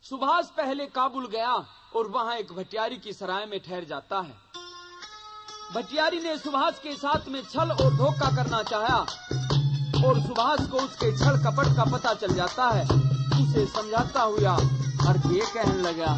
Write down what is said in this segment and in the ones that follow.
सुभाष पहले काबुल गया और वहाँ एक भटियारी की सराय में ठहर जाता है। भटियारी ने सुभाष के साथ में छल और धोखा करना चाहा और सुभाष को उसके छल कपट का पता चल जाता है। उसे समझाता हुआ और ये कहने लगा,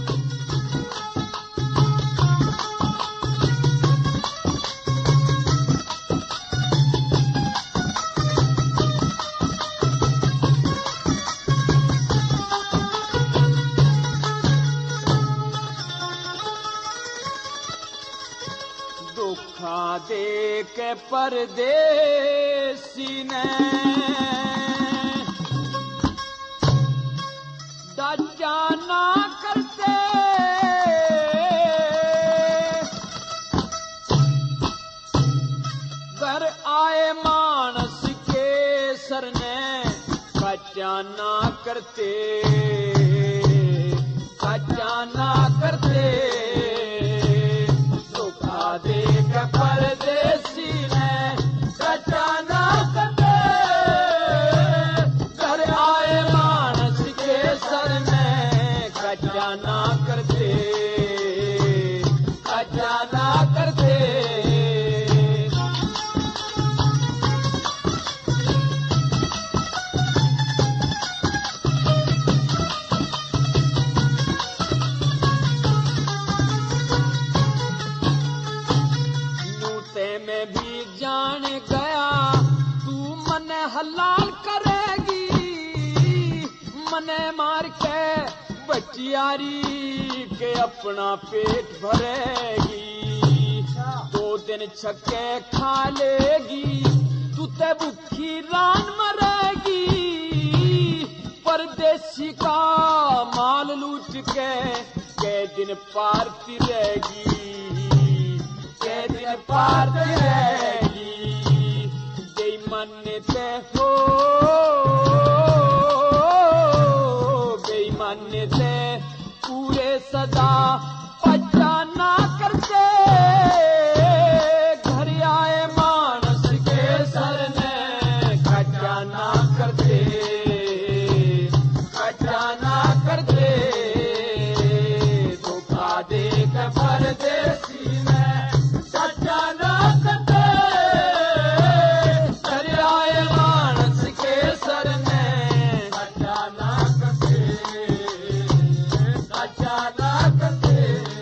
दे के परदेसी ने डचा ना करते, घर आए मानस के सर ने कचा ना करते, कचा ना करते। देख परदेसी ने कचा ना करते, घर आए मानस के सर में कचा ना करते, कचा ना करते। में भी जान गया तू मने हलाल करेगी, मने मार के बचियारी के अपना पेट भरेगी। 2 दिन छक्के खा लेगी तू ते भूखी रान मरेगी। परदेसी का माल लूट के दिन पारती रहेगी, दिन पारती रहेगी। बेईमानते हो, बेईमानते पूरे सदा पचा ना करते, घर आए मानस के सर ने कचा ना करते, कचा ना करते। धोखा दे के परदेसी में कचा ना करते, घर आए मानस के सर में कचा ना करते, कचा ना करते।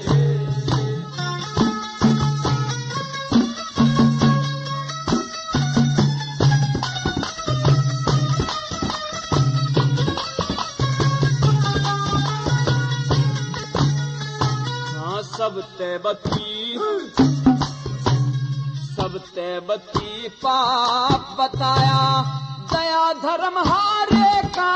हाँ सब तैबती पाप बताया, दया धर्म हारे का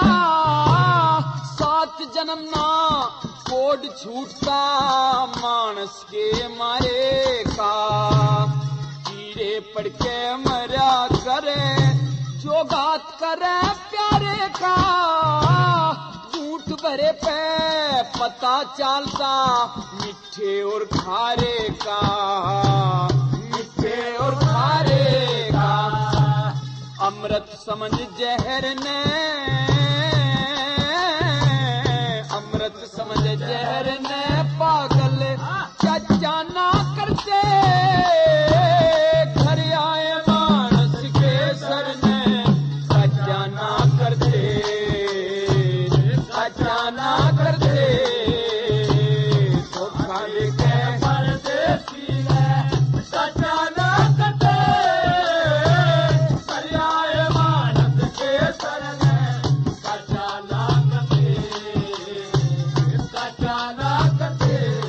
7 जन्म ना कोड छूटता मानस के मारे का। कीड़े पड़ के मरा करे जो बात करे प्यारे का, झूठ भरे पे पता चलता मिठे और खारे का, मिठे और खारे का। अमृत समझ जहर ने, अमृत समझ जहर ने पागल कचा ना करते, घर आए मानस के सर ने कचा ना करते, कचा ना करते। धोखा देके परदेसी ने कचा ना करते, घर आए मानस के सर ने कचा ना करते, कचा ना करते।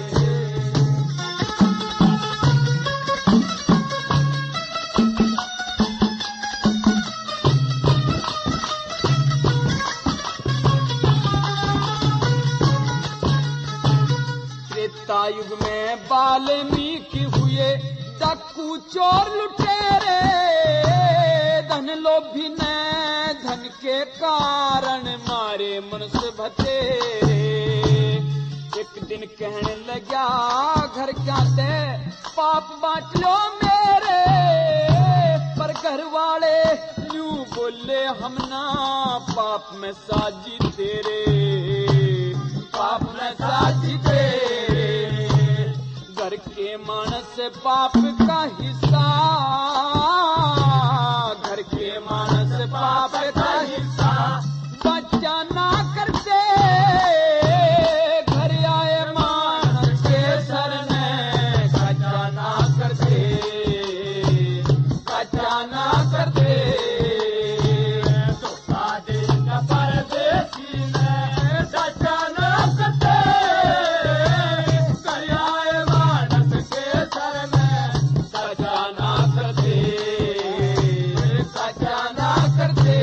त्रेता युग में वाल्मीकि हुए डाकू चोर लुटेरे, धन लोभी ने धन के कारण मारे मनुष्य भतेरे। एक दिन कहने लगा घर जाते पाप बांट लो मेरे, पर घर वाले यूं बोले हम ना पाप में साजी तेरे, पाप मानस पाप का हिस्सा, घर के मानस पाप का हिस्सा, बच्चा ना करते घर आए मानस के शरणे, बच्चा ना करते, बच्चा ना करते, परदेसी ने बच्चा ना करते घर आए मानस के शरणे, बच्चा ना करते, बच्चा ना करते।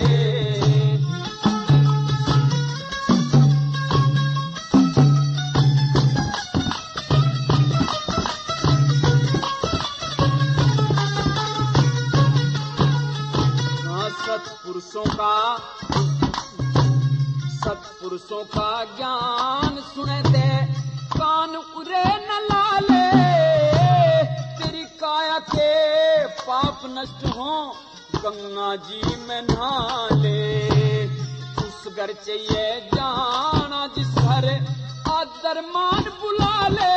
सत्पुरुषों का ज्ञान सुने दे कान उरे न लाले, तेरी काया के पाप नष्ट हो गंगा जी में नहाले, उस घर चाहिए जाना जिस घर आदर मान बुला ले,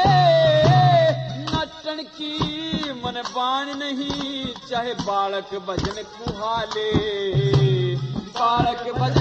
नटन की मन बाण नहीं चाहे बालक भजन कुहाले, बालक भजन